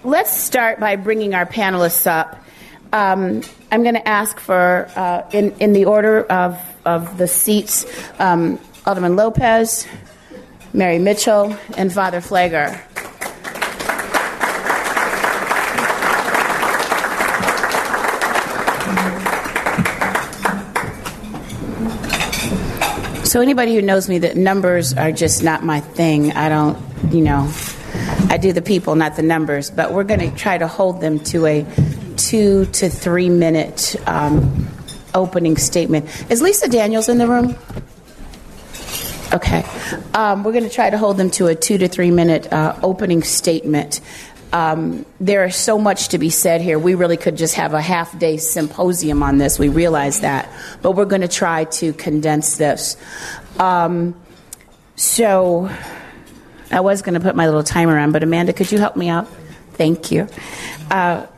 let's start by bringing our panelists up. I'm going to ask for, in the order of the seats, Alderman Lopez, Mary Mitchell, and Father Pfleger. So anybody who knows me, that numbers are just not my thing. I don't, I do the people, not the numbers. But we're going to try to hold them to a 2 to 3 minute opening statement. Is Lisa Daniels in the room? Okay. We're going to try to hold them to a 2 to 3 minute opening statement. There is so much to be said here. We really could just have a half-day symposium on this. We realize that. But we're going to try to condense this. So I was going to put my little timer on, but Amanda, could you help me out? Thank you. Honorable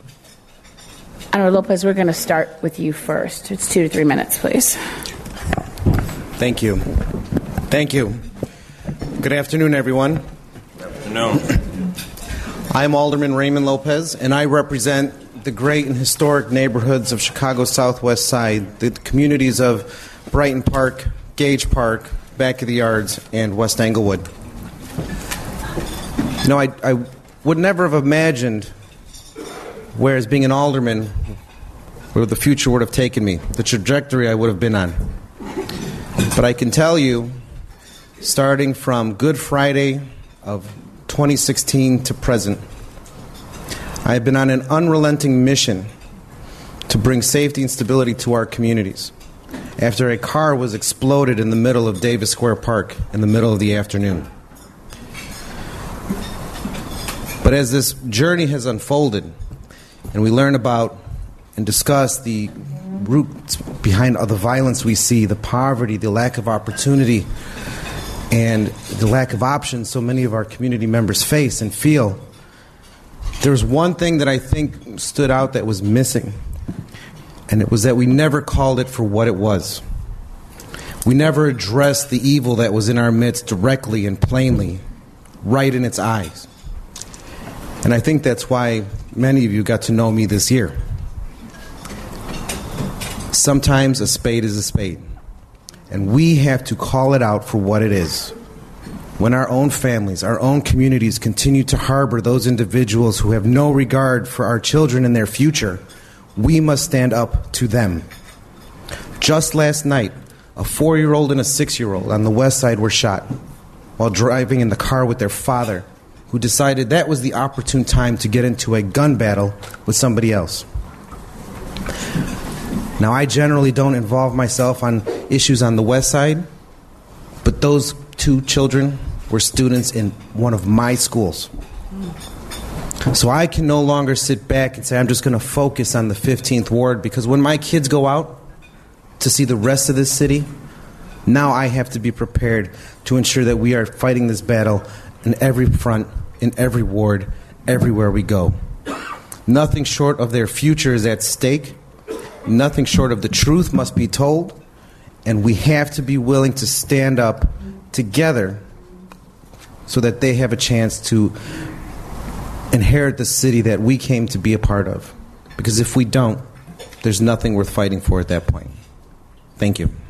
Lopez, we're going to start with you first. It's 2 to 3 minutes, please. Thank you. Thank you. Good afternoon, everyone. Good afternoon. I'm Alderman Raymond Lopez, and I represent the great and historic neighborhoods of Chicago's Southwest Side, the communities of Brighton Park, Gage Park, Back of the Yards, and West Englewood. I would never have imagined where, as being an alderman, where the future would have taken me, the trajectory I would have been on. But I can tell you, starting from Good Friday of 2016 to present, I have been on an unrelenting mission to bring safety and stability to our communities after a car was exploded in the middle of Davis Square Park in the middle of the afternoon. But as this journey has unfolded and we learn about and discuss the roots behind the violence we see, the poverty, the lack of opportunity, and the lack of options so many of our community members face and feel, there's one thing that I think stood out that was missing, and it was that we never called it for what it was. We never addressed the evil that was in our midst directly and plainly, right in its eyes. And I think that's why many of you got to know me this year. Sometimes a spade is a spade. And we have to call it out for what it is. When our own families, our own communities continue to harbor those individuals who have no regard for our children and their future, we must stand up to them. Just last night, a 4-year-old and a 6-year-old on the west side were shot while driving in the car with their father, who decided that was the opportune time to get into a gun battle with somebody else. Now, I generally don't involve myself on issues on the west side, but those 2 children were students in one of my schools. So I can no longer sit back and say I'm just going to focus on the 15th Ward, because when my kids go out to see the rest of this city, now I have to be prepared to ensure that we are fighting this battle in every front, in every ward, everywhere we go. Nothing short of their future is at stake. Nothing short of the truth must be told, and we have to be willing to stand up together so that they have a chance to inherit the city that we came to be a part of. Because if we don't, there's nothing worth fighting for at that point. Thank you.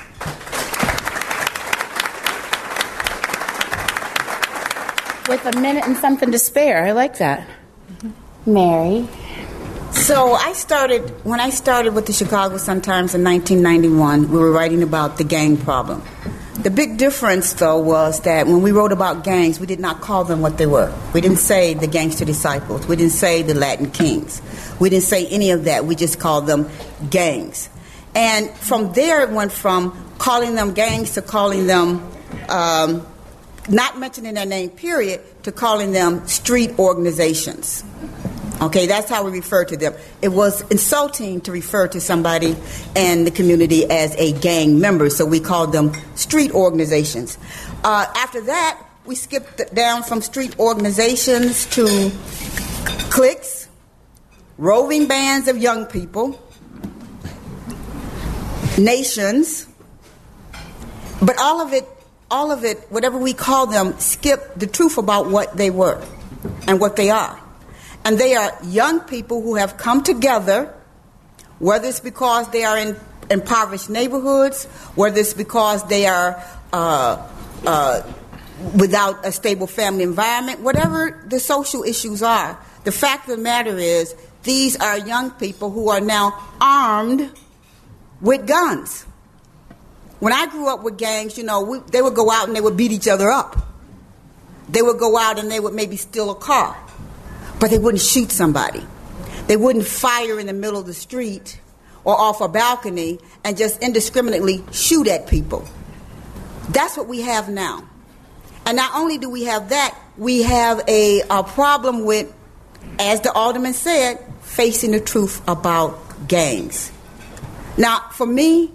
With a minute and something to spare. I like that. Mary? So when I started with the Chicago Sun-Times in 1991, we were writing about the gang problem. The big difference, though, was that when we wrote about gangs, we did not call them what they were. We didn't say the Gangster Disciples. We didn't say the Latin Kings. We didn't say any of that. We just called them gangs. And from there, it went from calling them gangs to calling them, not mentioning their name, period, to calling them street organizations. Okay, that's how we refer to them. It was insulting to refer to somebody in the community as a gang member, so we called them street organizations. After that, we skipped down from street organizations to cliques, roving bands of young people, nations, but all of it, whatever we call them, skipped the truth about what they were and what they are. And they are young people who have come together, whether it's because they are in impoverished neighborhoods, whether it's because they are without a stable family environment, whatever the social issues are. The fact of the matter is, these are young people who are now armed with guns. When I grew up with gangs, they would go out and they would beat each other up. They would go out and they would maybe steal a car, but they wouldn't shoot somebody. They wouldn't fire in the middle of the street or off a balcony and just indiscriminately shoot at people. That's what we have now. And not only do we have that, we have a problem with, as the alderman said, facing the truth about gangs. Now, for me,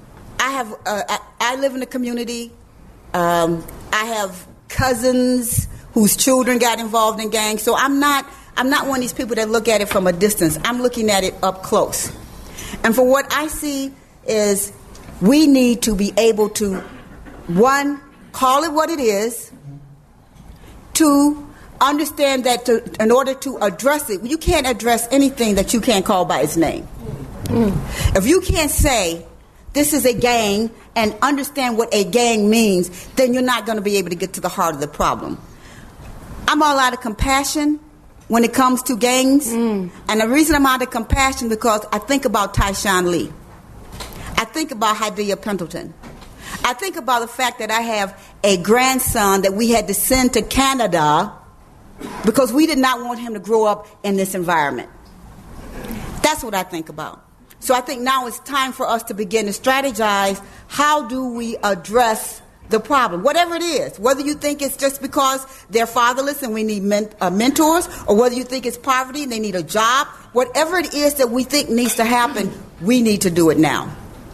I live in a community. I have cousins whose children got involved in gangs, so I'm not one of these people that look at it from a distance. I'm looking at it up close. And for what I see is we need to be able to, one, call it what it is. Two, understand that in order to address it, you can't address anything that you can't call by its name. If you can't say this is a gang and understand what a gang means, then you're not going to be able to get to the heart of the problem. I'm all out of compassion when it comes to gangs. And the reason I'm out of compassion because I think about Tyshawn Lee. I think about Hadiya Pendleton. I think about the fact that I have a grandson that we had to send to Canada because we did not want him to grow up in this environment. That's what I think about. So I think now it's time for us to begin to strategize how do we address the problem, whatever it is, whether you think it's just because they're fatherless and we need mentors, or whether you think it's poverty and they need a job, whatever it is that we think needs to happen, we need to do it now.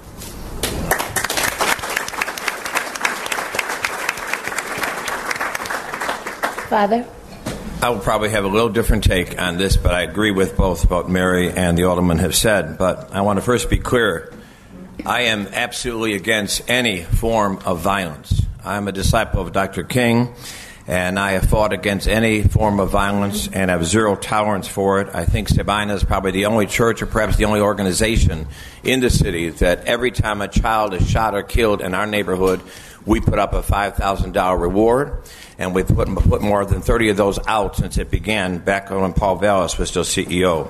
Father? I will probably have a little different take on this, but I agree with both what Mary and the Alderman have said. But I want to first be clear. I am absolutely against any form of violence. I'm a disciple of Dr. King, and I have fought against any form of violence and have zero tolerance for it. I think Sabina is probably the only church or perhaps the only organization in the city that every time a child is shot or killed in our neighborhood, we put up a $5,000 reward, and we've put more than 30 of those out since it began back when Paul Vallis was still CEO.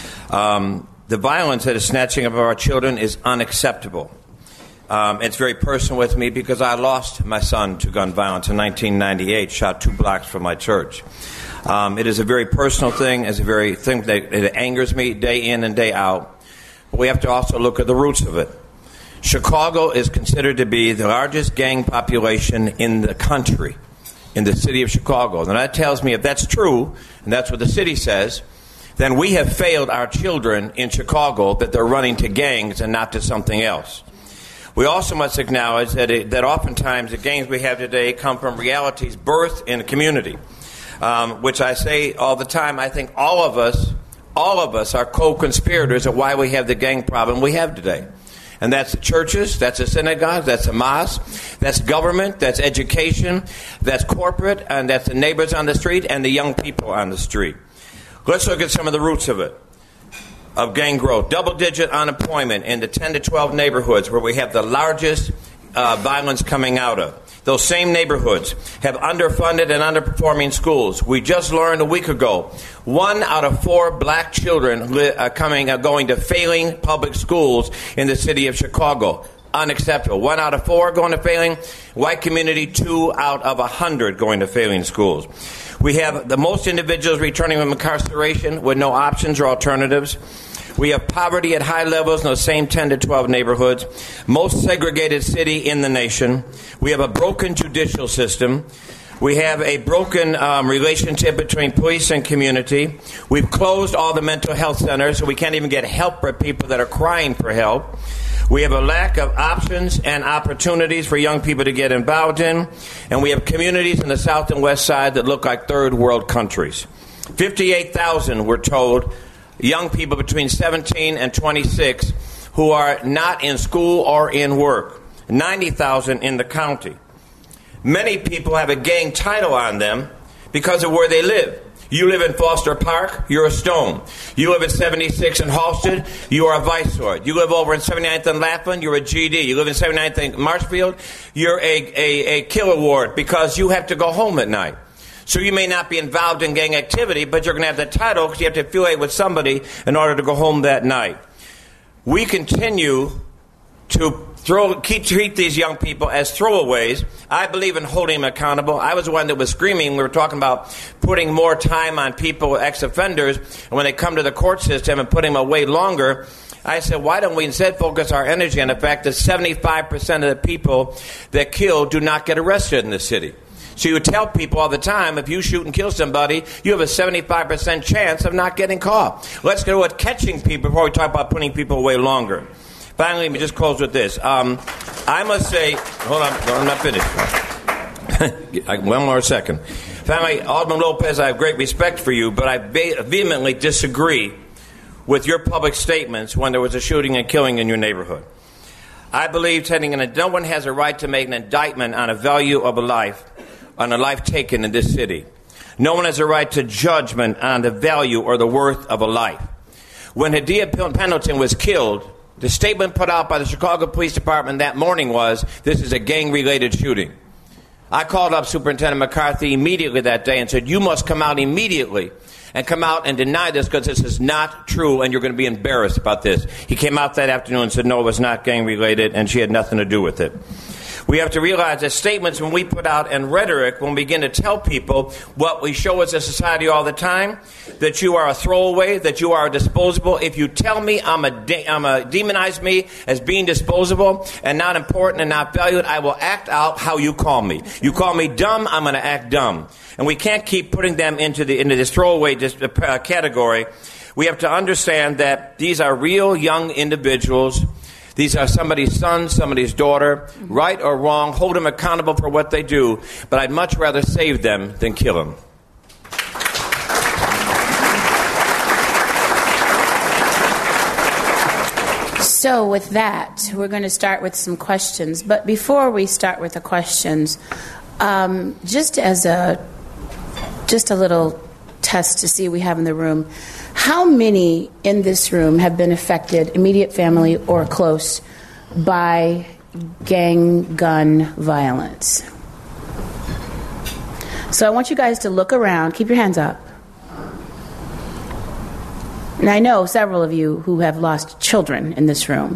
The violence that is snatching of our children is unacceptable. It's very personal with me because I lost my son to gun violence in 1998, shot 2 blocks from my church. It is a very personal thing. It's a very thing that it angers me day in and day out. But we have to also look at the roots of it. Chicago is considered to be the largest gang population in the country, in the city of Chicago. And that tells me if that's true, and that's what the city says, then we have failed our children in Chicago that they're running to gangs and not to something else. We also must acknowledge that oftentimes the gangs we have today come from realities birthed in a community, which I say all the time. I think all of us are co-conspirators of why we have the gang problem we have today. And that's the churches, that's the synagogues, that's the mosques, that's government, that's education, that's corporate, and that's the neighbors on the street and the young people on the street. Let's look at some of the roots of it, of gang growth. Double-digit unemployment in the 10 to 12 neighborhoods where we have the largest violence coming out of. Those same neighborhoods have underfunded and underperforming schools. We just learned a week ago, 1 out of 4 black children going to failing public schools in the city of Chicago. Unacceptable. 1 out of 4 going to failing. White community, 2 out of 100 going to failing schools. We have the most individuals returning from incarceration with no options or alternatives. We have poverty at high levels in those same 10 to 12 neighborhoods. Most segregated city in the nation. We have a broken judicial system. We have a broken relationship between police and community. We've closed all the mental health centers, so we can't even get help for people that are crying for help. We have a lack of options and opportunities for young people to get involved in. And we have communities in the south and west side that look like third world countries. 58,000, we're told, young people between 17 and 26 who are not in school or in work. 90,000 in the county. Many people have a gang title on them because of where they live. You live in Foster Park, you're a Stone. You live at 76 in Halsted, you are a Viceroy. You live over in 79th and Laughlin, you're a GD. You live in 79th and Marshfield, you're a killer ward because you have to go home at night. So you may not be involved in gang activity, but you're going to have the title because you have to affiliate with somebody in order to go home that night. We continue to treat these young people as throwaways. I believe in holding them accountable. I was the one that was screaming. We were talking about putting more time on people, ex-offenders, and when they come to the court system and putting them away longer, I said, why don't we instead focus our energy on the fact that 75% of the people that kill do not get arrested in the city? So you tell people all the time, if you shoot and kill somebody, you have a 75% chance of not getting caught. Let's go with catching people before we talk about putting people away longer. Finally, let me just close with this. I must say, hold on, I'm not finished. One more second. Finally, Alderman Lopez, I have great respect for you, but I vehemently disagree with your public statements when there was a shooting and killing in your neighborhood. I believe no one has a right to make an indictment on a value of a life, on a life taken in this city. No one has a right to judgment on the value or the worth of a life. When Hadia Pendleton was killed, the statement put out by the Chicago Police Department that morning was, this is a gang-related shooting. I called up Superintendent McCarthy immediately that day and said, you must come out immediately and come out and deny this because this is not true and you're going to be embarrassed about this. He came out that afternoon and said, no, it was not gang-related and she had nothing to do with it. We have to realize that statements when we put out and rhetoric, when we begin to tell people what we show as a society all the time, that you are a throwaway, that you are disposable. If you tell me demonize me as being disposable and not important and not valued, I will act out how you call me. You call me dumb, I'm going to act dumb. And we can't keep putting them into this throwaway category. We have to understand that these are real young individuals. These are somebody's son, somebody's daughter, right or wrong, hold them accountable for what they do, but I'd much rather save them than kill them. So with that, we're going to start with some questions. But before we start with the questions, just a little test to see what we have in the room. How many in this room have been affected, immediate family or close, by gang gun violence? So I want you guys to look around. Keep your hands up. And I know several of you who have lost children in this room.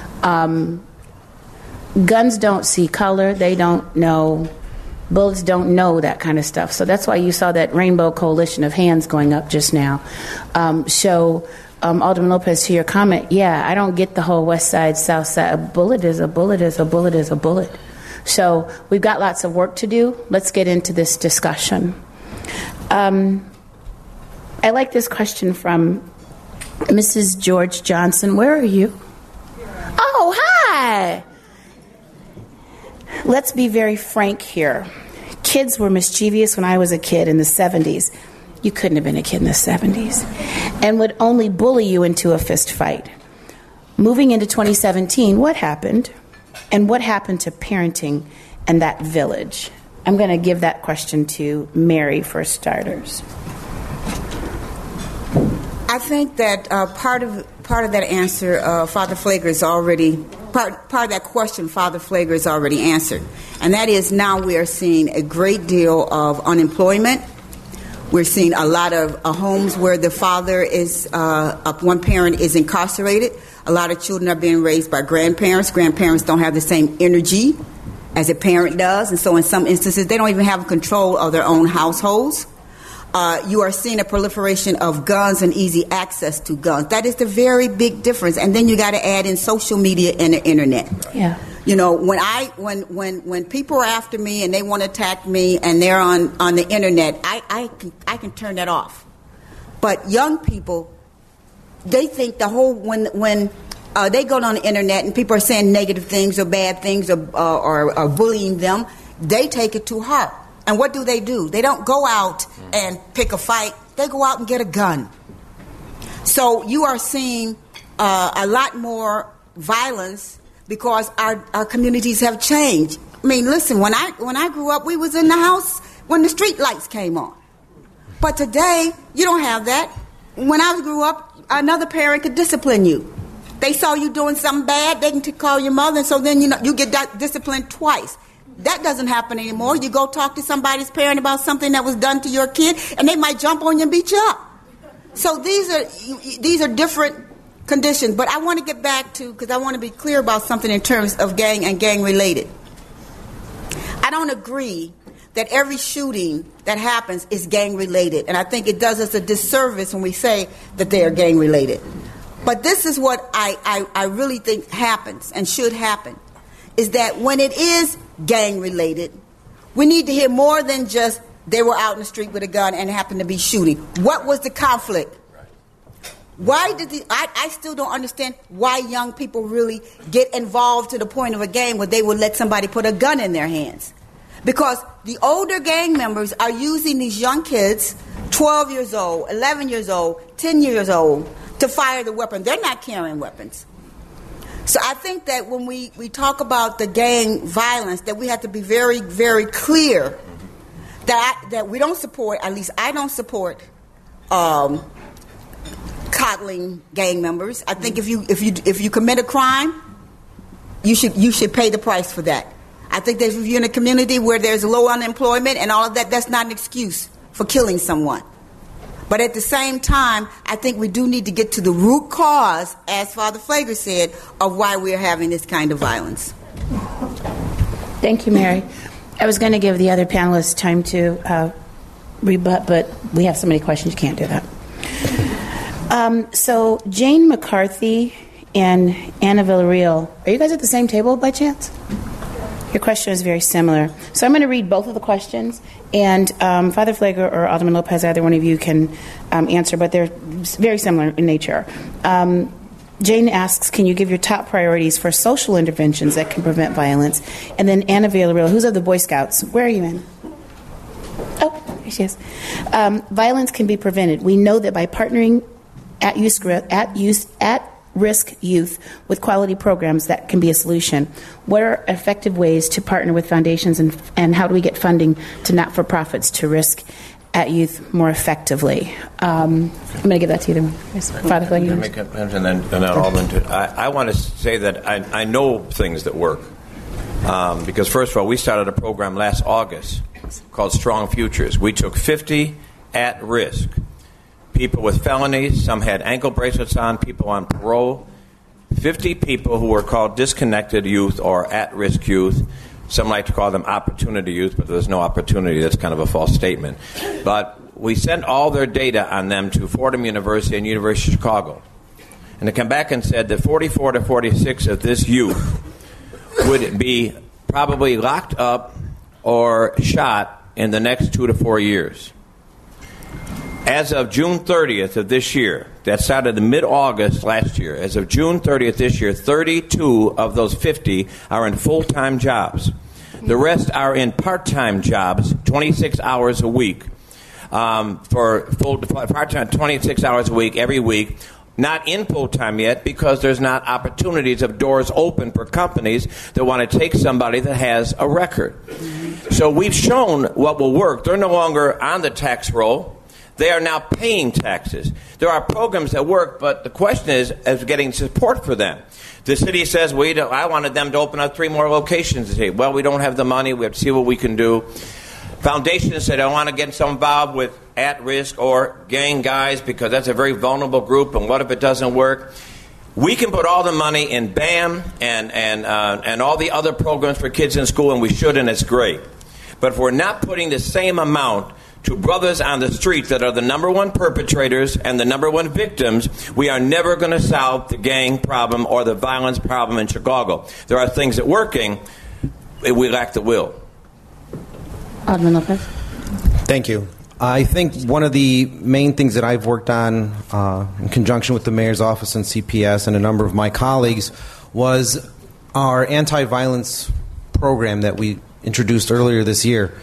Guns don't see color. They don't know. Bullets don't know that kind of stuff. So that's why you saw that rainbow coalition of hands going up just now. Alderman Lopez, to your comment, yeah, I don't get the whole west side, south side. A bullet is a bullet is a bullet is a bullet. So we've got lots of work to do. Let's get into this discussion. I like this question from Mrs. George Johnson. Where are you? Oh, hi. Let's be very frank here. Kids were mischievous when I was a kid in the 70s. You couldn't have been a kid in the 70s. And would only bully you into a fist fight. Moving into 2017, what happened? And what happened to parenting in that village? I'm going to give that question to Mary for starters. I think that part of that answer, Father Pfleger is already part of that question. Father Pfleger is already answered, and that is now we are seeing a great deal of unemployment. We're seeing a lot of homes where the father is one parent is incarcerated. A lot of children are being raised by grandparents. Grandparents don't have the same energy as a parent does, and so in some instances they don't even have control of their own households. You are seeing a proliferation of guns and easy access to guns. That is the very big difference. And then you got to add in social media and the internet. Yeah. You know, when people are after me and they want to attack me and they're on the internet, I can turn that off. But young people, they think the whole when they go on the internet and people are saying negative things or bad things or bullying them, they take it to heart. And what do? They don't go out and pick a fight. They go out and get a gun. So you are seeing a lot more violence because our communities have changed. I mean, listen, when I grew up, we was in the house when the street lights came on. But today, you don't have that. When I grew up, another parent could discipline you. They saw you doing something bad, they can call your mother, and so then you get disciplined twice. That doesn't happen anymore. You go talk to somebody's parent about something that was done to your kid, and they might jump on you and beat you up. So these are different conditions. But I want to get back to, because I want to be clear about something in terms of gang and gang-related. I don't agree that every shooting that happens is gang-related, and I think it does us a disservice when we say that they are gang-related. But this is what I really think happens and should happen, is that when it is gang-related, we need to hear more than just they were out in the street with a gun and happened to be shooting. What was the conflict? Why did I still don't understand why young people really get involved to the point of a gang where they would let somebody put a gun in their hands. Because the older gang members are using these young kids, 12 years old, 11 years old, 10 years old, to fire the weapon. They're not carrying weapons. So I think that when we talk about the gang violence, that we have to be very, very clear that we don't support, at least I don't support, coddling gang members. I think if you commit a crime, you should pay the price for that. I think that if you're in a community where there's low unemployment and all of that, that's not an excuse for killing someone. But at the same time, I think we do need to get to the root cause, as Father Pfleger said, of why we're having this kind of violence. Thank you, Mary. I was going to give the other panelists time to rebut, but we have so many questions, you can't do that. So Jane McCarthy and Anna Villarreal, are you guys at the same table by chance? Your question is very similar. So I'm going to read both of the questions, and Father Pfleger or Alderman Lopez, either one of you can answer, but they're very similar in nature. Jane asks, can you give your top priorities for social interventions that can prevent violence? And then Anna Villarreal, who's of the Boy Scouts? Where are you in? Oh, there she is. Violence can be prevented. We know that by partnering at-risk youth with quality programs, that can be a solution. What are effective ways to partner with foundations, and how do we get funding to not-for-profits to risk at youth more effectively? I'm going to give that to you, Father Pfleger. And then Alderman. I want to say that I know things that work. Because first of all, we started a program last August called Strong Futures. We took 50 at risk. People with felonies, some had ankle bracelets on, people on parole, 50 people who were called disconnected youth or at-risk youth. Some like to call them opportunity youth, but there's no opportunity. That's kind of a false statement. But we sent all their data on them to Fordham University and University of Chicago. And they come back and said that 44 to 46 of this youth would be probably locked up or shot in the next 2 to 4 years. As of June 30th of this year, that started in mid-August last year, as of June 30th this year, 32 of those 50 are in full-time jobs. The rest are in part-time jobs, 26 hours a week, for part-time, 26 hours a week, every week. Not in full-time yet because there's not opportunities of doors open for companies that want to take somebody that has a record. So we've shown what will work. They're no longer on the tax roll. They are now paying taxes. There are programs that work, but the question is getting support for them. The city says, I wanted them to open up 3 more locations today. Well, we don't have the money. We have to see what we can do. Foundations said, I want to get some involved with at-risk or gang guys because that's a very vulnerable group, and what if it doesn't work? We can put all the money in BAM and all the other programs for kids in school, and we should, and it's great. But if we're not putting the same amount to brothers on the street that are the number one perpetrators and the number one victims, we are never going to solve the gang problem or the violence problem in Chicago. There are things that are working, we lack the will. Alderman Lopez. Thank you. I think one of the main things that I've worked on in conjunction with the mayor's office and CPS and a number of my colleagues was our anti-violence program that we introduced earlier this year.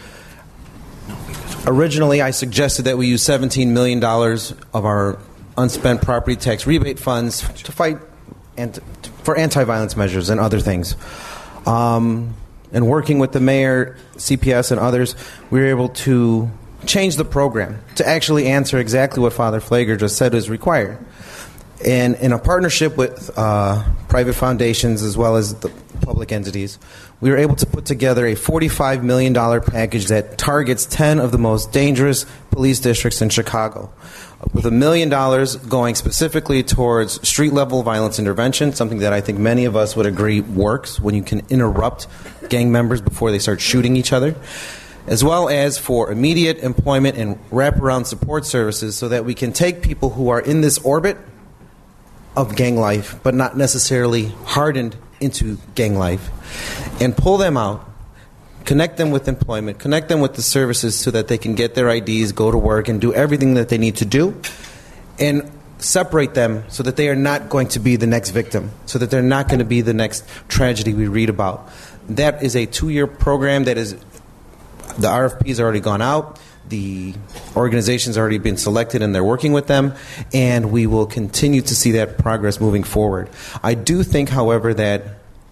Originally, I suggested that we use $17 million of our unspent property tax rebate funds to fight for anti-violence measures and other things. And working with the mayor, CPS, and others, we were able to change the program to actually answer exactly what Father Pfleger just said is required. And in a partnership with private foundations as well as the public entities, we were able to put together a $45 million package that targets 10 of the most dangerous police districts in Chicago, with $1 million going specifically towards street-level violence intervention, something that I think many of us would agree works when you can interrupt gang members before they start shooting each other, as well as for immediate employment and wraparound support services so that we can take people who are in this orbit of gang life, but not necessarily hardened into gang life, and pull them out, connect them with employment, connect them with the services so that they can get their IDs, go to work, and do everything that they need to do, and separate them so that they are not going to be the next victim, so that they're not going to be the next tragedy we read about. That is a 2-year program that is, the RFP's already gone out. The organization's already been selected and they're working with them, and we will continue to see that progress moving forward. I do think, however, that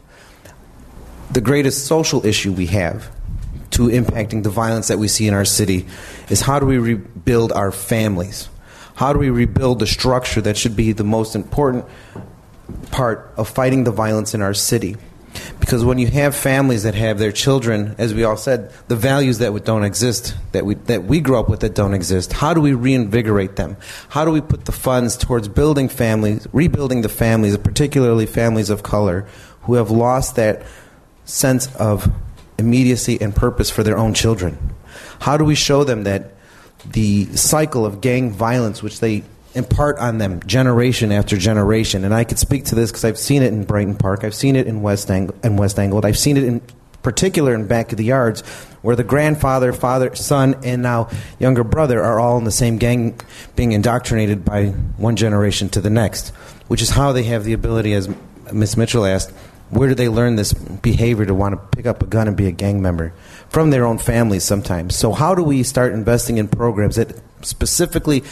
the greatest social issue we have to impacting the violence that we see in our city is how do we rebuild our families? How do we rebuild the structure that should be the most important part of fighting the violence in our city? Because when you have families that have their children, as we all said, the values that don't exist, that we grew up with that don't exist, how do we reinvigorate them? How do we put the funds towards building families, rebuilding the families, particularly families of color, who have lost that sense of immediacy and purpose for their own children? How do we show them that the cycle of gang violence, which they impart on them generation after generation, and I could speak to this because I've seen it in Brighton Park, I've seen it in West Englewood, I've seen it in particular in Back of the Yards, where the grandfather, father, son, and now younger brother are all in the same gang, being indoctrinated by one generation to the next, which is how they have the ability, as Ms. Mitchell asked, where do they learn this behavior to want to pick up a gun and be a gang member? From their own families sometimes. So how do we start investing in programs that specifically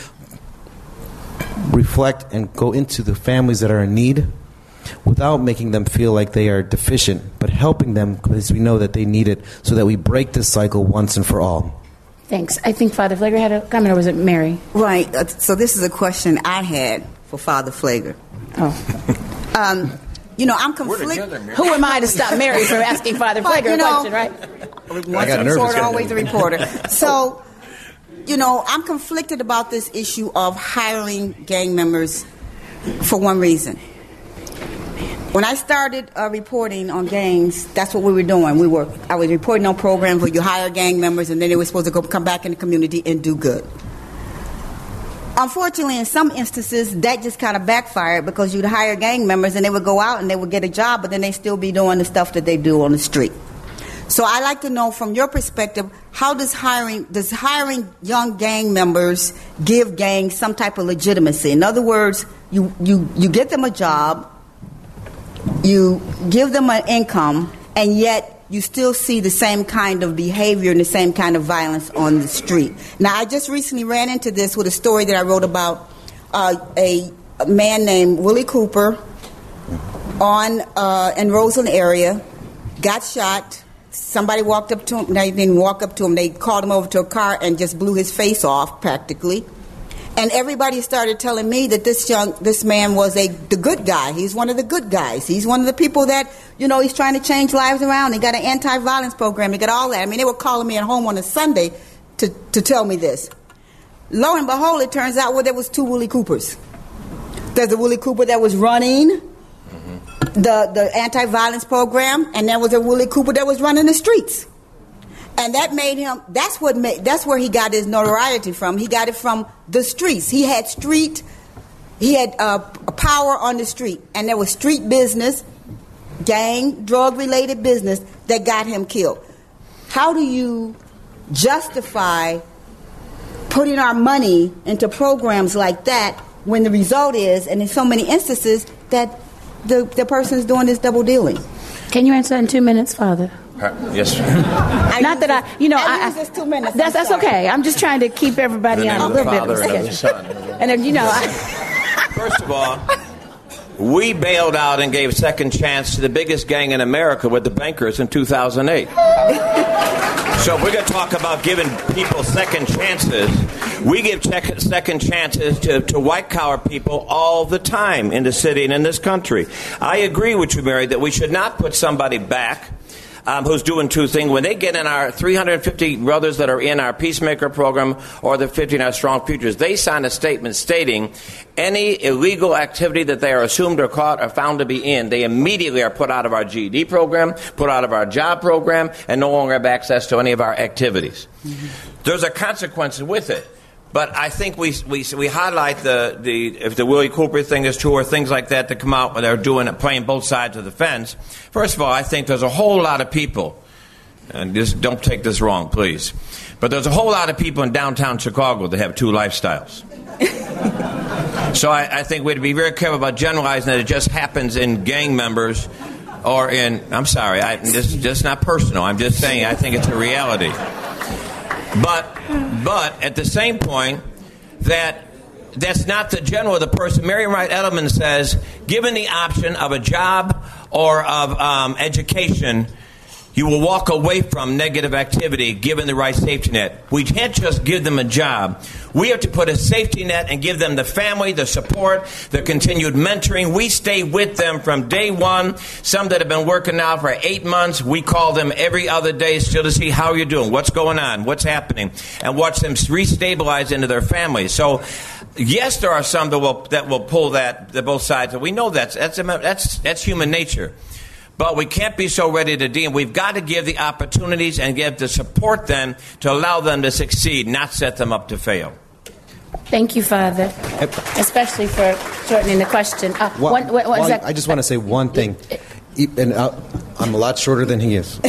reflect and go into the families that are in need without making them feel like they are deficient, but helping them because we know that they need it so that we break this cycle once and for all? Thanks. I think Father Pfleger had a comment, or was it Mary? Right. So this is a question I had for Father Pfleger. Oh. I'm conflicted. Who am I to stop Mary from asking Father Pfleger a question, right? I got a reporter, always a reporter. So, I'm conflicted about this issue of hiring gang members for one reason. When I started reporting on gangs, that's what we were doing. I was reporting on programs where you hire gang members and then they were supposed to come back in the community and do good. Unfortunately, in some instances, that just kind of backfired because you'd hire gang members and they would go out and they would get a job, but then they still be doing the stuff that they do on the street. So I'd like to know from your perspective, how does hiring young gang members give gangs some type of legitimacy? In other words, you get them a job, you give them an income, and yet you still see the same kind of behavior and the same kind of violence on the street. Now, I just recently ran into this with a story that I wrote about a man named Willie Cooper in Roseland area, got shot. Somebody walked up to him. They didn't walk up to him. They called him over to a car and just blew his face off practically. And everybody started telling me that this man was the good guy. He's one of the good guys. He's one of the people that, he's trying to change lives around. He got an anti-violence program. He got all that. I mean, they were calling me at home on a Sunday to tell me this. Lo and behold, it turns out, there was two Willie Coopers. There's a Willie Cooper that was running the anti-violence program, and there was a Willie Cooper that was running the streets. And that made him, that's where he got his notoriety from. He got it from the streets. He had power on the street. And there was street business, gang, drug-related business that got him killed. How do you justify putting our money into programs like that when the result is, and in so many instances, that the person is doing this double dealing? Can you answer that in 2 minutes, Father? Yes, sir. Not that I use this 2 minutes. That's okay. I'm just trying to keep everybody on a little bit of a schedule. And then, First of all, we bailed out and gave second chance to the biggest gang in America with the bankers in 2008. So we're going to talk about giving people second chances. We give second chances to white-collar people all the time in the city and in this country. I agree with you, Mary, that we should not put somebody back who's doing two things. When they get in our 350 brothers that are in our Peacemaker program or the 50 in our Strong Futures, they sign a statement stating any illegal activity that they are assumed or caught or found to be in, they immediately are put out of our GED program, put out of our job program, and no longer have access to any of our activities. Mm-hmm. There's a consequence with it. But I think we highlight if the Willie Cooper thing is true or things like that come out when they're playing both sides of the fence. First of all, I think there's a whole lot of people, and just don't take this wrong, please, but there's a whole lot of people in downtown Chicago that have two lifestyles. So I think we'd be very careful about generalizing that it just happens in gang members or in, I'm sorry, this is just not personal. I'm just saying I think it's a reality. But at the same point, that's not the general of the person. Marian Wright Edelman says, given the option of a job or of education, you will walk away from negative activity given the right safety net. We can't just give them a job. We have to put a safety net and give them the family, the support, the continued mentoring. We stay with them from day one. Some that have been working now for 8 months, we call them every other day still to see how you're doing, what's going on, what's happening, and watch them restabilize into their families. So, yes, there are some that will pull that both sides, and we know that's human nature. But we can't be so ready to deal. We've got to give the opportunities and give the support them to allow them to succeed, not set them up to fail. Thank you, Father, especially for shortening the question. I just want to say one thing, and I'm a lot shorter than he is.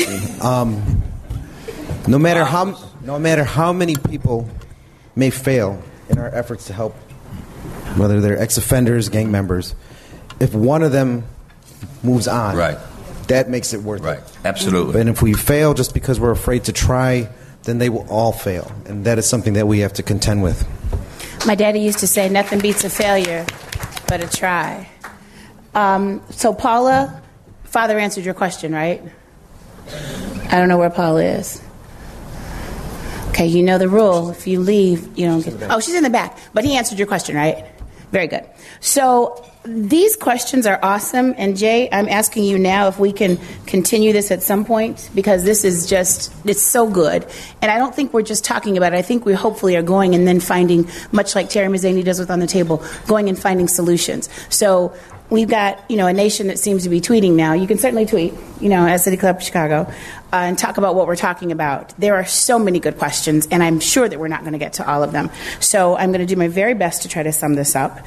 No matter how many people may fail in our efforts to help, whether they're ex-offenders, gang members, if one of them moves on, right, that makes it worth it. Right, absolutely. And if we fail just because we're afraid to try, then they will all fail. And that is something that we have to contend with. My daddy used to say, nothing beats a failure but a try. So Paula, Father answered your question, right? I don't know where Paula is. Okay, you know the rule. If you leave, you don't get... Oh, she's in the back. But he answered your question, right? Very good. So these questions are awesome. And Jay, I'm asking you now if we can continue this at some point, because this is just, it's so good. And I don't think we're just talking about it. I think we hopefully are going and then finding, much like Terry Mazzani does with On the Table, going and finding solutions. So we've got, a nation that seems to be tweeting now. You can certainly tweet, at City Club Chicago, and talk about what we're talking about. There are so many good questions, and I'm sure that we're not going to get to all of them. So I'm going to do my very best to try to sum this up.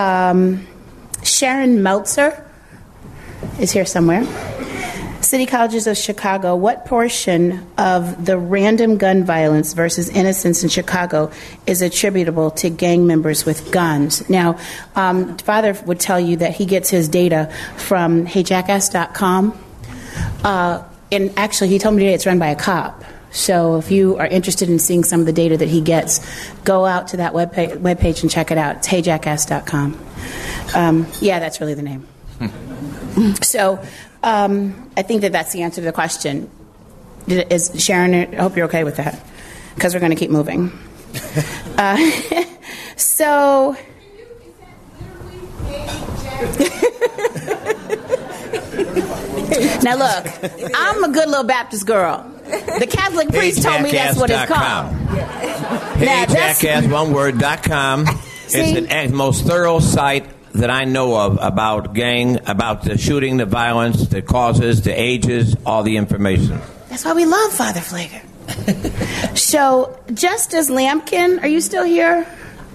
Sharon Meltzer is here somewhere. City Colleges of Chicago, what portion of the random gun violence versus innocence in Chicago is attributable to gang members with guns? Now, Father would tell you that he gets his data from heyjackass.com. And actually, he told me today it's run by a cop. So if you are interested in seeing some of the data that he gets, go out to that webpage and check it out. It's heyjackass.com. Yeah, that's really the name. So I think that's the answer to the question. Is Sharon, I hope you're okay with that, because we're going to keep moving. So... Now look, I'm a good little Baptist girl. The Catholic priest told me that's what it's called. HeyJackass.com. It's the most thorough site that I know of about the shooting, the violence, the causes, the ages, all the information. That's why we love Father Pfleger. So, Justice Lampkin, are you still here?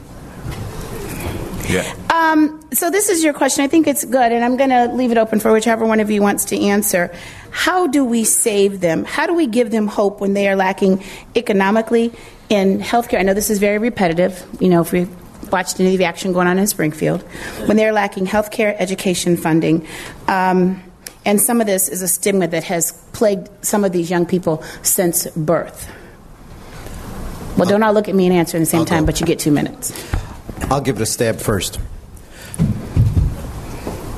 Yeah. So this is your question. I think it's good, and I'm going to leave it open for whichever one of you wants to answer. How do we save them? How do we give them hope when they are lacking economically in healthcare? I know this is very repetitive. If we watched any of the action going on in Springfield, when they're lacking healthcare, education funding, and some of this is a stigma that has plagued some of these young people since birth. Well, don't all look at me and answer at the same time, but you get 2 minutes. I'll give it a stab first.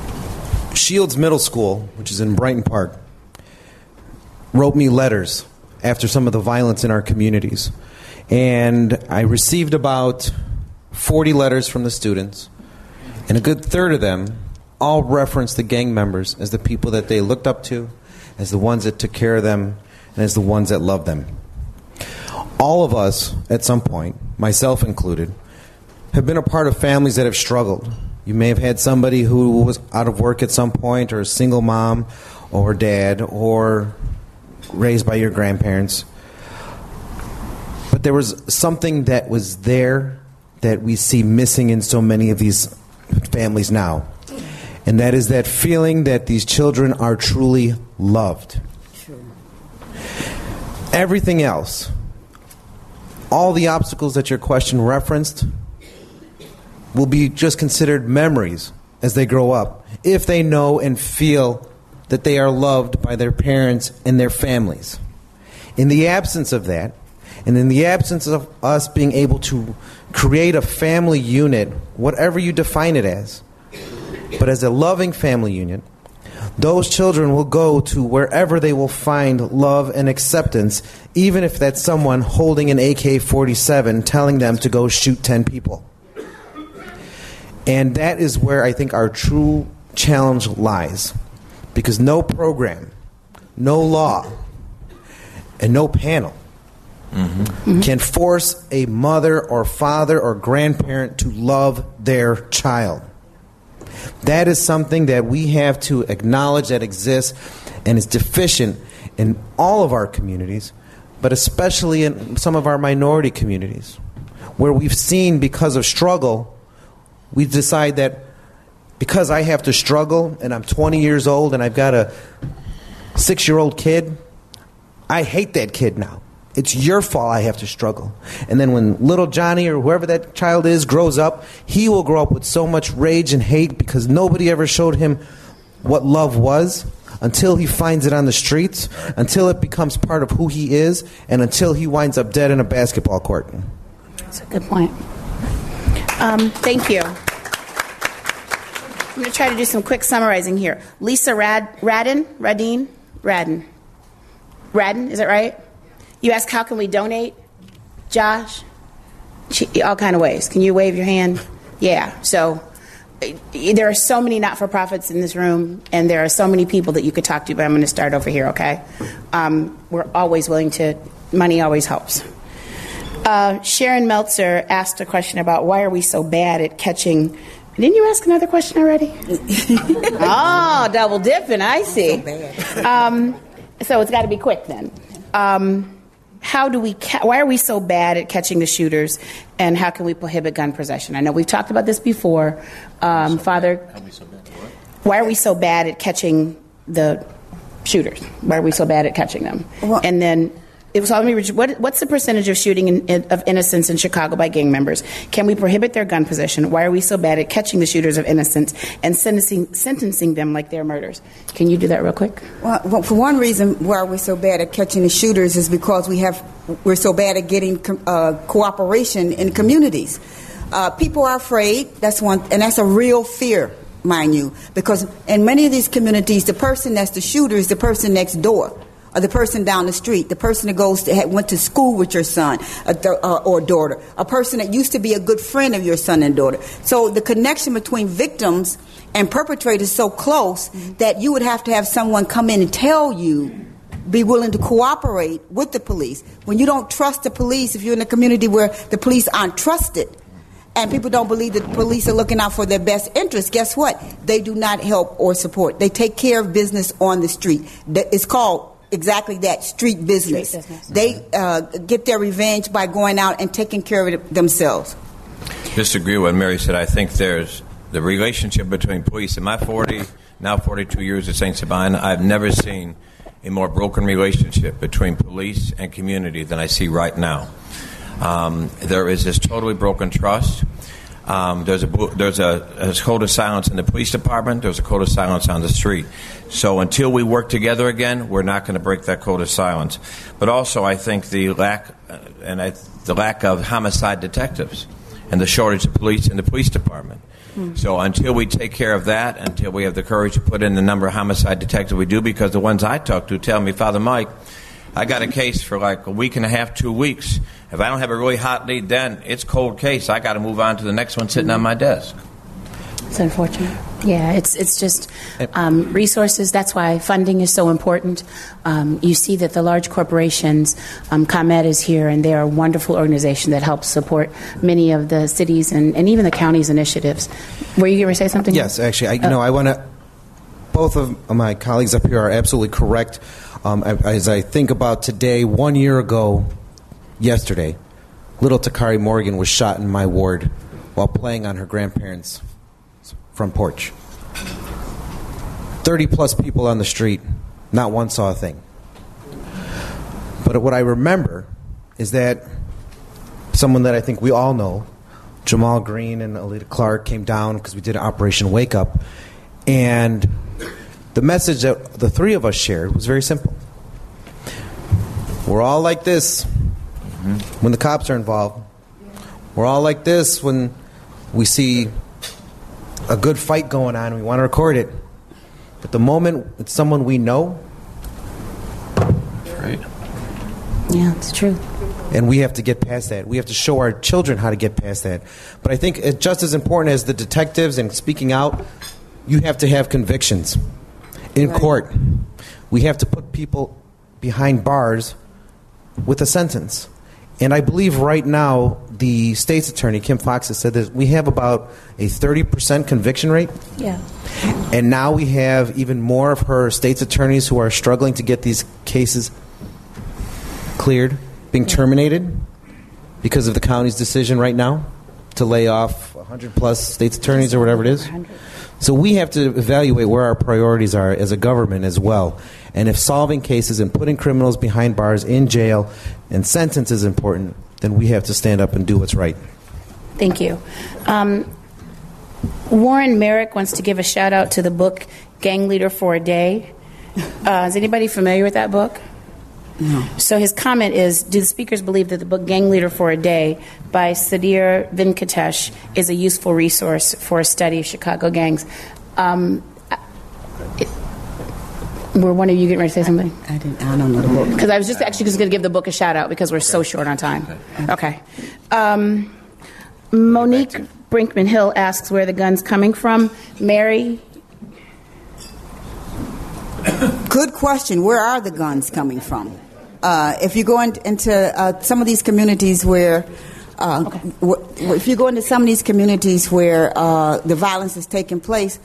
Shields Middle School, which is in Brighton Park, wrote me letters after some of the violence in our communities. And I received about 40 letters from the students, and a good third of them all referenced the gang members as the people that they looked up to, as the ones that took care of them, and as the ones that loved them. All of us, at some point, myself included, have been a part of families that have struggled. You may have had somebody who was out of work at some point, or a single mom or dad, or raised by your grandparents. But there was something that was there that we see missing in so many of these families now. And that is that feeling that these children are truly loved. Sure. Everything else, all the obstacles that your question referenced, will be just considered memories as they grow up, if they know and feel that they are loved by their parents and their families. In the absence of that, and in the absence of us being able to create a family unit, whatever you define it as, but as a loving family unit, those children will go to wherever they will find love and acceptance, even if that's someone holding an AK-47 telling them to go shoot 10 people. And that is where I think our true challenge lies. Because no program, no law, and no panel can force a mother or father or grandparent to love their child. That is something that we have to acknowledge that exists and is deficient in all of our communities, but especially in some of our minority communities, where we've seen, because of struggle, we decide that because I have to struggle and I'm 20 years old and I've got a 6-year-old kid, I hate that kid now. It's your fault I have to struggle. And then when little Johnny or whoever that child is grows up, he will grow up with so much rage and hate because nobody ever showed him what love was until he finds it on the streets, until it becomes part of who he is, and until he winds up dead in a basketball court. That's a good point. Thank you. I'm going to try to do some quick summarizing here. Lisa Radin, is that right? You asked, how can we donate? Josh? All kind of ways. Can you wave your hand? Yeah. So there are so many not-for-profits in this room, and there are so many people that you could talk to, but I'm going to start over here, okay? We're always willing to, money always helps. Sharon Meltzer asked a question about why are we so bad at catching. Didn't you ask another question already? Oh, double dipping, I see. So it's got to be quick then. Why are we so bad at catching the shooters, and how can we prohibit gun possession? I know we've talked about this before. Father, why are we so bad at catching the shooters? Why are we so bad at catching them? Well, and then, what's the percentage of shooting of innocents in Chicago by gang members? Can we prohibit their gun possession? Why are we so bad at catching the shooters of innocents and sentencing them like they're murderers? Can you do that real quick? Well, for one reason why we're so bad at catching the shooters is because we're so bad at getting cooperation in communities. People are afraid. That's one, and that's a real fear, mind you, because in many of these communities, the person that's the shooter is the person next door, or the person down the street, the person that went to school with your son or daughter, a person that used to be a good friend of your son and daughter. So the connection between victims and perpetrators is so close that you would have to have someone come in and tell you, be willing to cooperate with the police. When you don't trust the police, if you're in a community where the police aren't trusted, and people don't believe that the police are looking out for their best interests, guess what? They do not help or support. They take care of business on the street. It's called exactly that, street business. They get their revenge by going out and taking care of it themselves. Just agree with what Mary said. I think there's the relationship between police. In my 42 years at St. Sabina, I've never seen a more broken relationship between police and community than I see right now. There is this totally broken trust. There's a code of silence in the police department. There's a code of silence on the street. So until we work together again, we're not going to break that code of silence. But also, I think the lack of homicide detectives and the shortage of police in the police department. So until we take care of that, until we have the courage to put in the number of homicide detectives we do, because the ones I talk to tell me, Father Mike, I got a case for like a week and a half, 2 weeks. If I don't have a really hot lead then, it's cold case. I got to move on to the next one sitting on my desk. It's unfortunate. Yeah, it's just resources. That's why funding is so important. You see that the large corporations, ComEd is here, and they are a wonderful organization that helps support many of the cities and even the county's initiatives. Were you going to say something? Yes, actually. I want to. Both of my colleagues up here are absolutely correct. As I think about today, 1 year ago, yesterday, little Takari Morgan was shot in my ward while playing on her grandparents' front porch. 30-plus people on the street, not one saw a thing. But what I remember is that someone that I think we all know, Jamal Green and Alita Clark, came down because we did Operation Wake Up, and the message that the three of us shared was very simple. We're all like this when the cops are involved. We're all like this when we see a good fight going on and we want to record it. But the moment it's someone we know, Right. Yeah, it's true. and we have to get past that. We have to show our children how to get past that. But I think it's just as important as the detectives and speaking out, you have to have convictions in court. We have to put people behind bars with a sentence. And I believe right now the state's attorney, Kim Fox, has said that we have about a 30% conviction rate. Yeah. And now we have even more of her state's attorneys who are struggling to get these cases cleared, being terminated because of the county's decision right now to lay off 100-plus state's attorneys or whatever it is. So we have to evaluate where our priorities are as a government as well. And if solving cases and putting criminals behind bars in jail and sentence is important, then we have to stand up and do what's right. Thank you. Warren Merrick wants to give a shout out to the book Gang Leader for a Day. Is anybody familiar with that book? No. So his comment is, do the speakers believe that the book Gang Leader for a Day by Sudhir Venkatesh is a useful resource for a study of Chicago gangs? Were one of you getting ready to say something? I don't know the book. Because I was just actually going to give the book a shout out because we're so short on time. Okay. Monique Brinkman Hill asks where the gun's coming from. Mary? Good question. Where are the guns coming from? If you go into some of these communities where, if you go into some of these communities where the violence is taking place,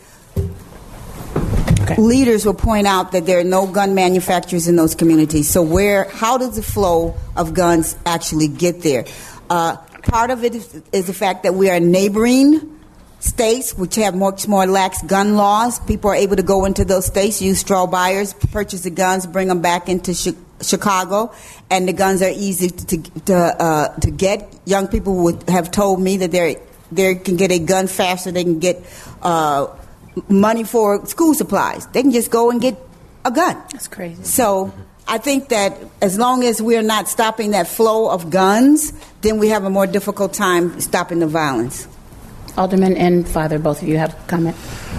leaders will point out that there are no gun manufacturers in those communities. So how does the flow of guns actually get there? Part of it is the fact that we are neighboring states which have much more lax gun laws. People are able to go into those states, use straw buyers, purchase the guns, bring them back into Chicago, and the guns are easy to get. Young people would have told me that they can get a gun faster. They can get money for school supplies. They can just go and get a gun. That's crazy. So I think that as long as we're not stopping that flow of guns, then we have a more difficult time stopping the violence. Alderman and Father, both of you have a comment.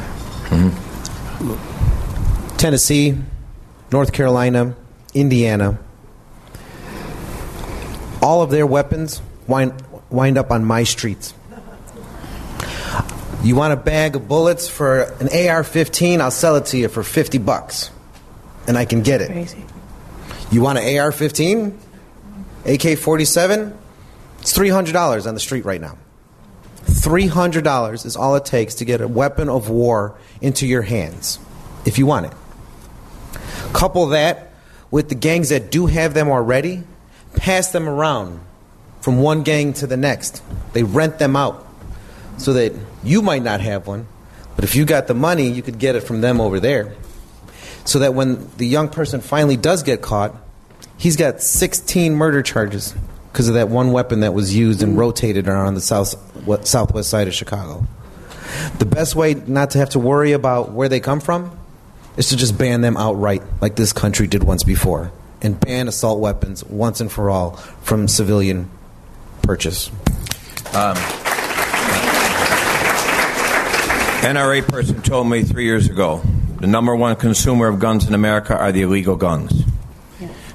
Tennessee, North Carolina, Indiana, all of their weapons wind up on my streets. You want a bag of bullets for an AR-15? I'll sell it to you for $50, and I can get it. Crazy. You want an AR-15? AK-47? It's $300 on the street right now. $300 is all it takes to get a weapon of war into your hands, if you want it. Couple that with the gangs that do have them already, pass them around from one gang to the next. They rent them out so that you might not have one, but if you got the money, you could get it from them over there. So that when the young person finally does get caught, he's got 16 murder charges because of that one weapon that was used and rotated around the southwest side of Chicago. The best way not to have to worry about where they come from is to just ban them outright, like this country did once before, and ban assault weapons once and for all from civilian purchase. NRA person told me 3 years ago, the number one consumer of guns in America are the illegal guns.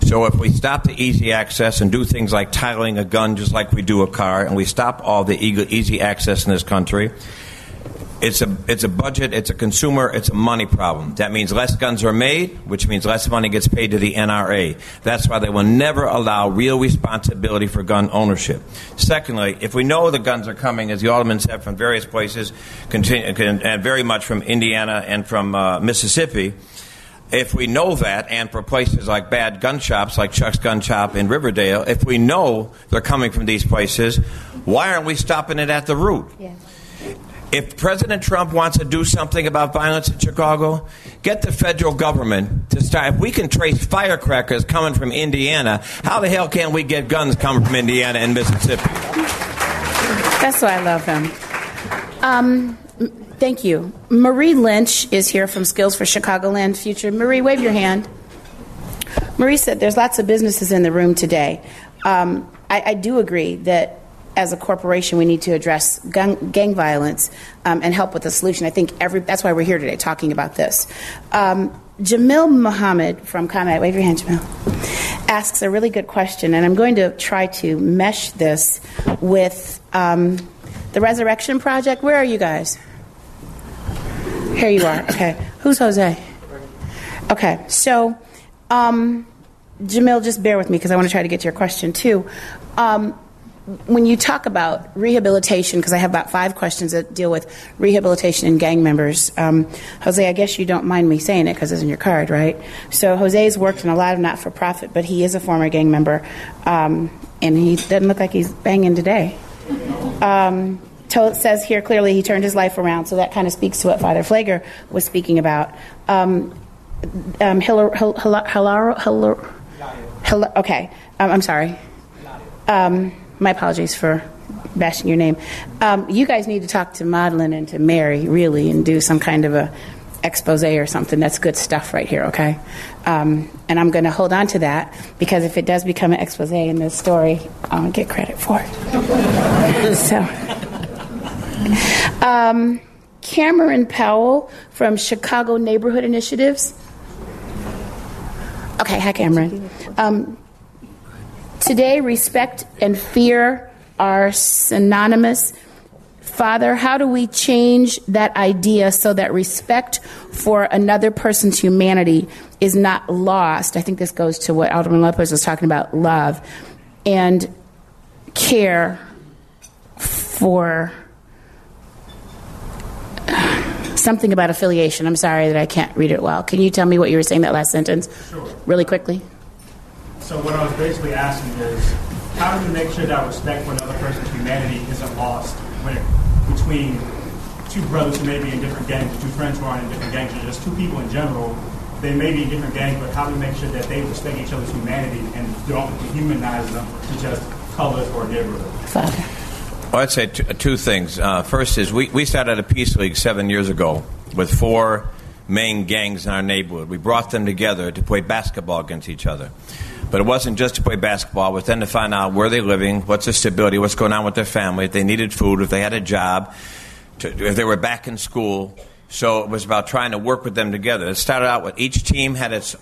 So if we stop the easy access and do things like titling a gun just like we do a car, and we stop all the easy access in this country, it's a budget, it's a consumer, it's a money problem. That means less guns are made, which means less money gets paid to the NRA. That's why they will never allow real responsibility for gun ownership. Secondly, if we know the guns are coming, as the Alderman said, from various places, and very much from Indiana and from Mississippi, if we know that, and for places like bad gun shops, like Chuck's Gun Shop in Riverdale, if we know they're coming from these places, why aren't we stopping it at the root? Yeah. If President Trump wants to do something about violence in Chicago, get the federal government to start. If we can trace firecrackers coming from Indiana, how the hell can we get guns coming from Indiana and Mississippi? That's why I love him. Thank you. Marie Lynch is here from Skills for Chicagoland Future. Marie, wave your hand. Marie said there's lots of businesses in the room today. I do agree that as a corporation, we need to address gang violence and help with the solution. I think that's why we're here today talking about this. Jamil Muhammad from ComEd, wave your hand, Jamil, asks a really good question, and I'm going to try to mesh this with the Resurrection Project. Where are you guys? Here you are. Okay. Who's Jose? Okay. So, Jamil, just bear with me because I want to try to get to your question, too. When you talk about rehabilitation, because I have about 5 questions that deal with rehabilitation and gang members, Jose, I guess you don't mind me saying it because it's in your card, right? So Jose's worked in a lot of not-for-profit, but he is a former gang member, and he doesn't look like he's banging today. It says here clearly he turned his life around, so that kind of speaks to what Father Flager was speaking about. Okay, I'm sorry. My apologies for bashing your name. You guys need to talk to Madeline and to Mary, really, and do some kind of a expose or something. That's good stuff right here, okay? And I'm going to hold on to that, because if it does become an expose in this story, I'll get credit for it. So, Cameron Powell from Chicago Neighborhood Initiatives. Okay, hi, Cameron. Today, respect and fear are synonymous. Father, how do we change that idea so that respect for another person's humanity is not lost? I think this goes to what Alderman Lopez was talking about, love and care for something about affiliation. I'm sorry that I can't read it well. Can you tell me what you were saying, that last sentence? Sure. Really quickly? So what I was basically asking is, how do we make sure that respect for another person's humanity isn't lost between two brothers who may be in different gangs, or two friends who are in different gangs, or just two people in general? They may be in different gangs, but how do we make sure that they respect each other's humanity and don't dehumanize them to just colors or neighborhood? Father. Well, I'd say two things. First is we started a peace league 7 years ago with 4 main gangs in our neighborhood. We brought them together to play basketball against each other. But it wasn't just to play basketball. It was then to find out where they're living, what's their stability, what's going on with their family, if they needed food, if they had a job, if they were back in school. So it was about trying to work with them together. It started out with each gang had its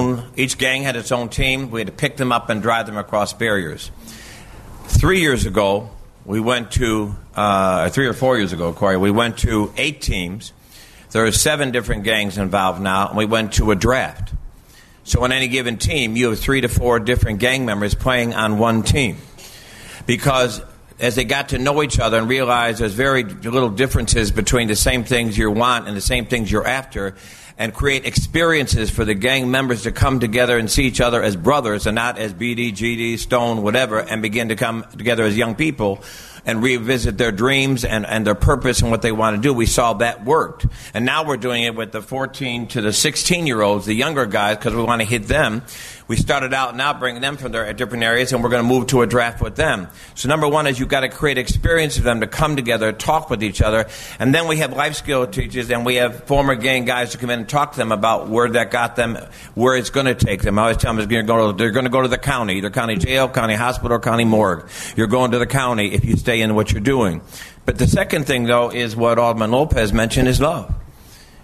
own team. We had to pick them up and drive them across barriers. 3 years ago, we went to, 3 or 4 years ago, Corey, we went to 8 teams. There are 7 different gangs involved now, and we went to a draft. So on any given team, you have 3 to 4 different gang members playing on one team. Because as they got to know each other and realized there's very little differences between the same things you want and the same things you're after, and create experiences for the gang members to come together and see each other as brothers and not as BD, GD, Stone, whatever, and begin to come together as young people and revisit their dreams and their purpose and what they want to do. We saw that worked. And now we're doing it with the 14 to the 16-year-olds, the younger guys, because we want to hit them. We started out now bringing them from their different areas, and we're going to move to a draft with them. So number one is you've got to create experience for them to come together, talk with each other. And then we have life skill teachers, and we have former gang guys to come in and talk to them about where that got them, where it's going to take them. I always tell them they're going to go to the county, either county jail, county hospital, or county morgue. You're going to the county if you stay in what you're doing. But the second thing, though, is what Alderman Lopez mentioned, is love.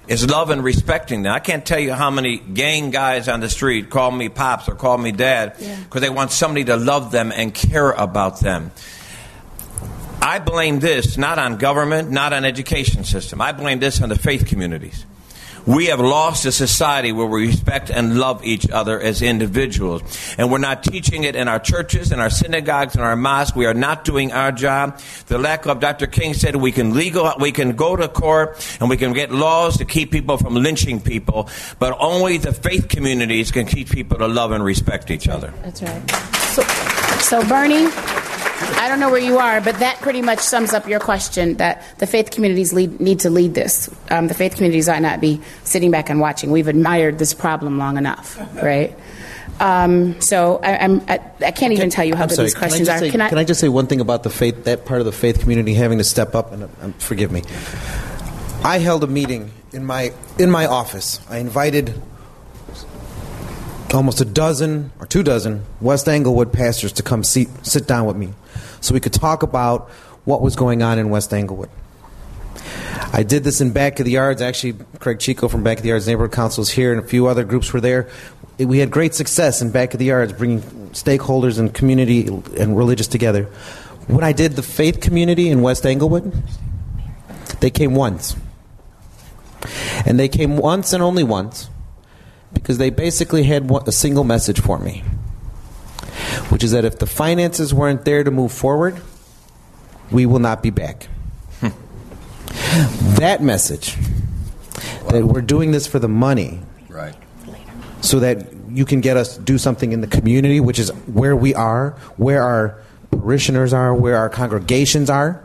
is love and respecting them. I can't tell you how many gang guys on the street call me pops or call me dad because they want somebody to love them and care about them. I blame this not on government, not on education system. I blame this on the faith communities. We have lost a society where we respect and love each other as individuals. And we're not teaching it in our churches, in our synagogues, in our mosques. We are not doing our job. The lack of, Dr. King said, we can go to court and we can get laws to keep people from lynching people, but only the faith communities can teach people to love and respect each other. That's right. So Bernie, I don't know where you are, but that pretty much sums up your question, that the faith communities need to lead this. The faith communities ought not be sitting back and watching. We've admired this problem long enough, right? So I can't even tell you how good these questions are. Can I just say one thing about the faith, that part of the faith community having to step up? And forgive me. I held a meeting in my office. I invited almost 12 or 24 West Englewood pastors to come sit down with me so we could talk about what was going on in West Englewood. I did this in Back of the Yards. Actually, Craig Chico from Back of the Yards Neighborhood Council is here, and a few other groups were there. We had great success in Back of the Yards, bringing stakeholders and community and religious together. When I did the faith community in West Englewood, they came once. And they came once and only once because they basically had a single message for me, which is that if the finances weren't there to move forward, we will not be back. That message, that we're doing this for the money, right, so that you can get us to do something in the community, which is where we are, where our parishioners are, where our congregations are,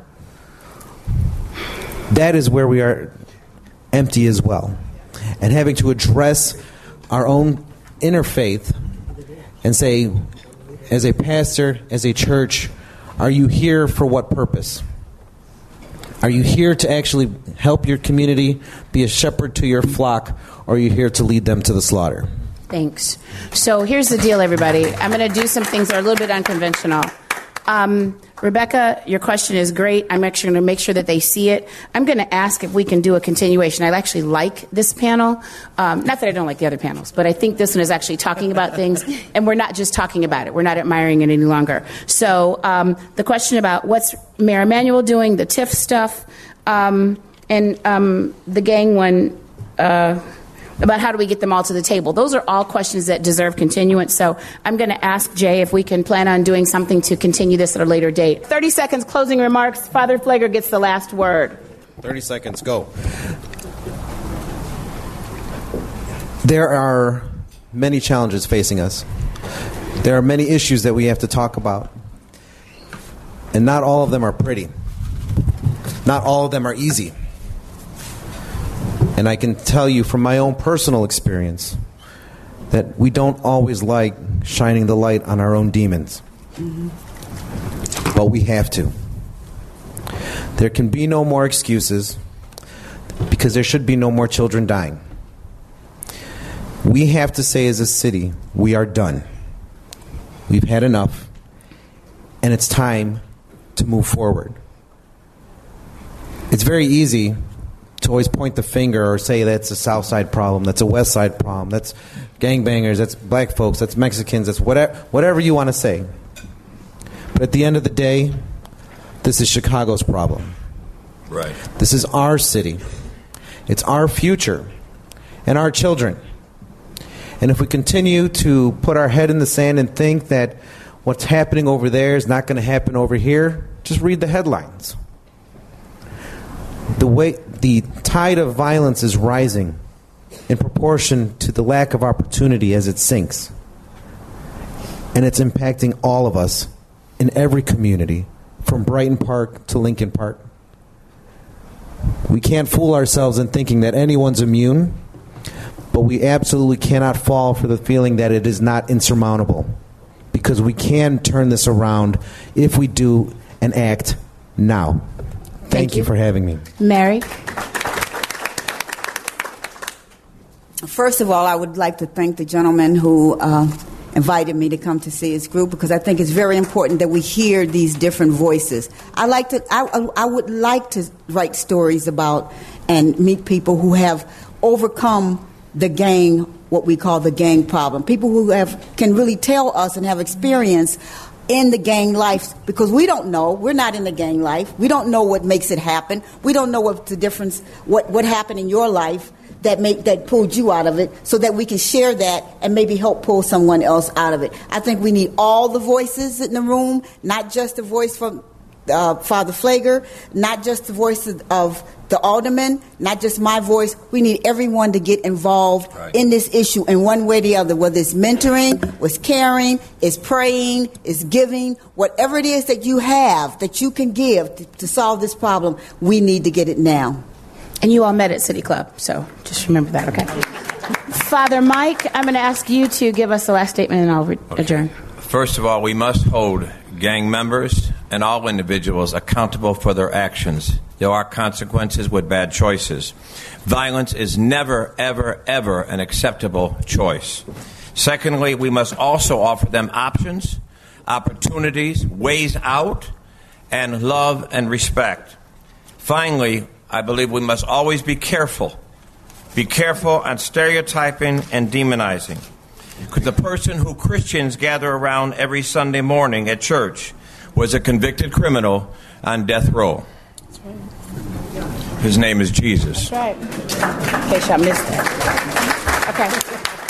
that is where we are empty as well. And having to address our own inner faith and say, as a pastor, as a church, are you here for what purpose? Are you here to actually help your community, be a shepherd to your flock, or are you here to lead them to the slaughter? Thanks. So here's the deal, everybody. I'm going to do some things that are a little bit unconventional. Rebecca, your question is great. I'm actually going to make sure that they see it. I'm going to ask if we can do a continuation. I actually like this panel. Not that I don't like the other panels, but I think this one is actually talking about things, and we're not just talking about it. We're not admiring it any longer. So the question about what's Mayor Emanuel doing, the TIF stuff, and the gang one, about how do we get them all to the table. Those are all questions that deserve continuance. So I'm going to ask Jay if we can plan on doing something to continue this at a later date. 30 seconds, closing remarks. Father Pfleger gets the last word. 30 seconds, go. There are many challenges facing us. There are many issues that we have to talk about. And not all of them are pretty. Not all of them are easy. And I can tell you from my own personal experience that we don't always like shining the light on our own demons. Mm-hmm. But we have to. There can be no more excuses because there should be no more children dying. We have to say as a city, we are done. We've had enough. And it's time to move forward. It's very easy to always point the finger or say that's a South Side problem, that's a West Side problem, that's gangbangers, that's black folks, that's Mexicans, that's whatever you want to say. But at the end of the day, this is Chicago's problem. Right. This is our city. It's our future and our children. And if we continue to put our head in the sand and think that what's happening over there is not going to happen over here, just read the headlines. The tide of violence is rising in proportion to the lack of opportunity as it sinks. And it's impacting all of us in every community, from Brighton Park to Lincoln Park. We can't fool ourselves in thinking that anyone's immune, but we absolutely cannot fall for the feeling that it is not insurmountable, because we can turn this around if we do and act now. Thank you for having me. Mary? First of all, I would like to thank the gentleman who invited me to come to see his group, because I think it's very important that we hear these different voices. I would like to write stories about and meet people who have overcome the gang, what we call the gang problem. People who can really tell us and have experience in the gang life, because we don't know. We're not in the gang life. We don't know what makes it happen. We don't know what the difference, what happened in your life that pulled you out of it, so that we can share that and maybe help pull someone else out of it. I think we need all the voices in the room, not just the voice from Father Pfleger, not just the voice of the alderman, not just my voice. We need everyone to get involved in this issue in one way or the other, whether it's mentoring, it's caring, it's praying, it's giving, whatever it is that you have that you can give to solve this problem, we need to get it now. And you all met at City Club, so just remember that, okay? Father Mike, I'm going to ask you to give us the last statement and I'll adjourn. First of all, we must hold gang members and all individuals accountable for their actions. There are consequences with bad choices. Violence is never, ever, ever an acceptable choice. Secondly, we must also offer them options, opportunities, ways out, and love and respect. Finally, I believe we must always be careful. Be careful on stereotyping and demonizing. Because the person who Christians gather around every Sunday morning at church was a convicted criminal on death row. That's right. His name is Jesus. That's right. In case y'all missed that. Okay.